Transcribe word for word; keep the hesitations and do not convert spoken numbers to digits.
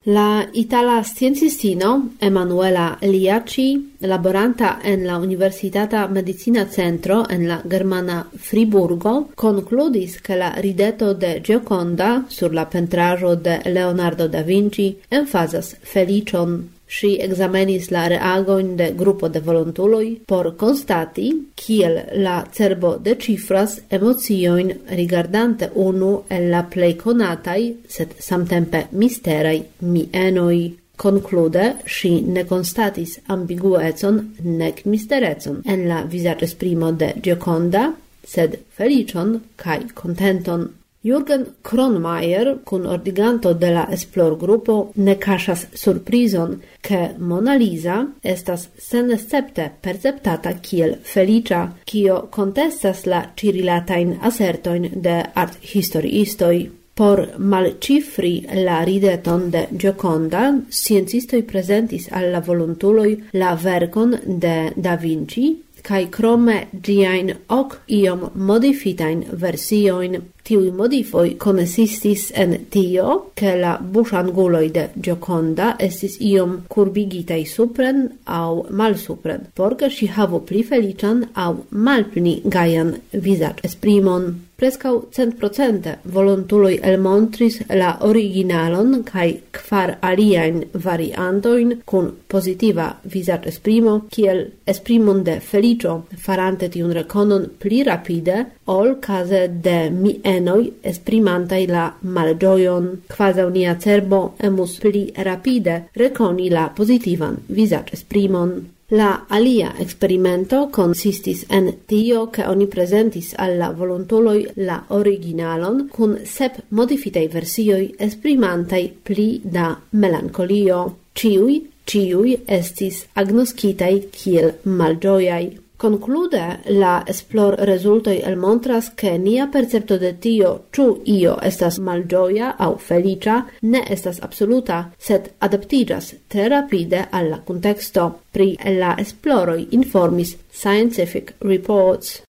La itala sciencistino Emanuela Liaci, laboranta en la Universitata Medicina Centro en la germana Friburgo, concludis che la rideto de Gioconda sur la pentraĵo de Leonardo da Vinci emfazas felicion. Si examenis la reagoin de gruppo de volontuloj por constati kiel la cerbo decifras emocioin rigardante unu el la plej konataj, sed samtempe misteraj mienoj. Conclude, si ne constatis ambiguecon nec misterecon en la vizaĝesprimo de Gioconda, sed felicion kaj kontenton. Jürgen Kronmayer, kun ordiganto de la esplorgrupo, ne kaŝas surprizon, ke Mona Lisa estas senescepte perceptata kiel feliĉa, kio kontestas la ĉirilatajn asertojn de arthistoriistoj. Por malcifri la rideton de Gioconda, sciencistoj prezentis al la volontuloj la verkon de Da Vinci, kai krome giain ok iom modifitain versioin. Tiui modifoi consistis en tio, che la buŝanguloj de Gioconda estis iom kurbigitaj supren aŭ malsupren, por ke ŝi havu pli feliĉan aŭ malpli gajan vizaĝesprimon. Preskaŭ centprocente volontuloj elmontris la originalon kaj kvar aliajn variantojn kun pozitiva vizaĝesprimo, kiel esprimon de feliĉo, farante tiun rekonon pli rapide ol kaze de mienoj esprimantaj la malĝojon, kvazaŭ nia cerbo emus pli rapide rekoni la pozitivan vizaĝesprimon. La alia experimento consistis en tio che oni presentis al la volontuloj la originalon kun sep modifitaj versioj esprimantaj pli da melankolio. Ĉiuj, ĉiuj estis agnoskitaj kiel malĝojaj. Conclude, la esplor rezultoj elmontras ke nia percepto de tio, ĉu io estas malĝoja aŭ feliĉa, ne estas absoluta, sed adaptiĝas tre rapide al la kunteksto. Pri la esploroj informis Scientific Reports.